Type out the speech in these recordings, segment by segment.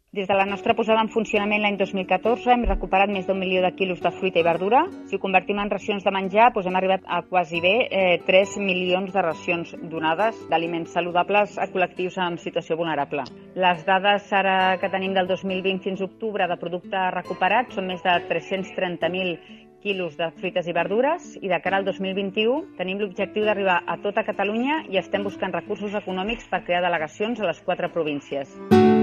Des de la nostra posada en funcionament l'any 2014 hem recuperat més d'1 milió de quilos de fruita i verdura. Si ho convertim en racions de menjar, hem arribat a quasi bé 3 milions de racions donades d'aliments saludables a col·lectius en situació vulnerable. Les dades ara que tenim del 2020 fins a octubre de producte recuperat són més de 330.000 quilos de fruites i verdures i de cara al 2021 tenim l'objectiu d'arribar a tota Catalunya i estem buscant recursos econòmics per crear delegacions a les 4 províncies.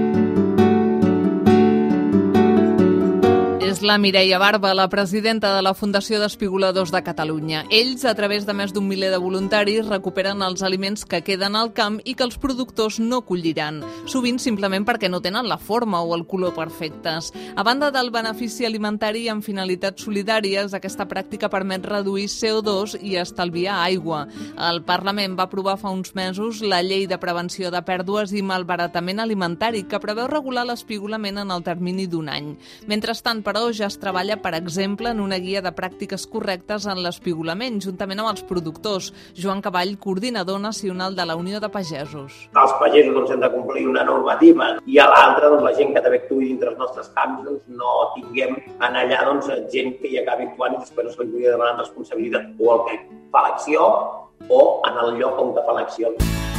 És la Mireia Barba, la presidenta de la Fundació d'Espigoladors de Catalunya. Ells, a través de més d'1 miler de voluntaris, recuperen els aliments que queden al camp i que els productors no colliran, sovint simplement perquè no tenen la forma o el color perfectes. A banda del benefici alimentari amb finalitats solidàries, aquesta pràctica permet reduir CO2 i estalviar aigua. El Parlament va aprovar fa uns mesos la Llei de Prevenció de Pèrdues i Malbaratament Alimentari, que preveu regular l'espigolament en el termini d'1 any. Mentrestant, però, ja es treballa, per exemple, en una guia de pràctiques correctes en l'espigolament, juntament amb els productors. Joan Cavall, coordinador nacional de la Unió de Pagesos. Els pagesos hem de complir una normativa i a l'altra, la gent que també actuï dintre els nostres camps, no tinguem en allà gent que hi acabi actuant i després se li pugui demanar responsabilitat o el que fa l'acció o en el lloc on fa l'acció.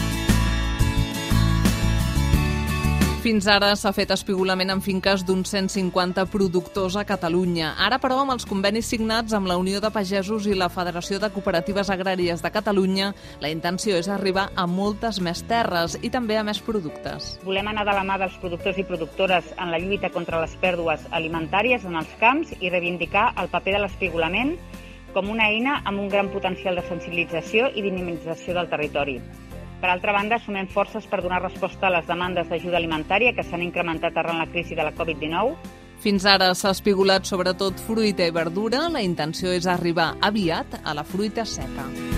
Fins ara s'ha fet espigolament en finques d'uns 150 productors a Catalunya. Ara, però, amb els convenis signats amb la Unió de Pagesos i la Federació de Cooperatives Agràries de Catalunya, la intenció és arribar a moltes més terres i també a més productes. Volem anar de la mà dels productors i productores en la lluita contra les pèrdues alimentàries en els camps i reivindicar el paper de l'espigolament com una eina amb un gran potencial de sensibilització i dinamització del territori. Per altra banda, sumem forces per donar resposta a les demandes d'ajuda alimentària que s'han incrementat arran la crisi de la Covid-19. Fins ara s'ha espigolat sobretot fruita i verdura. La intenció és arribar aviat a la fruita seca.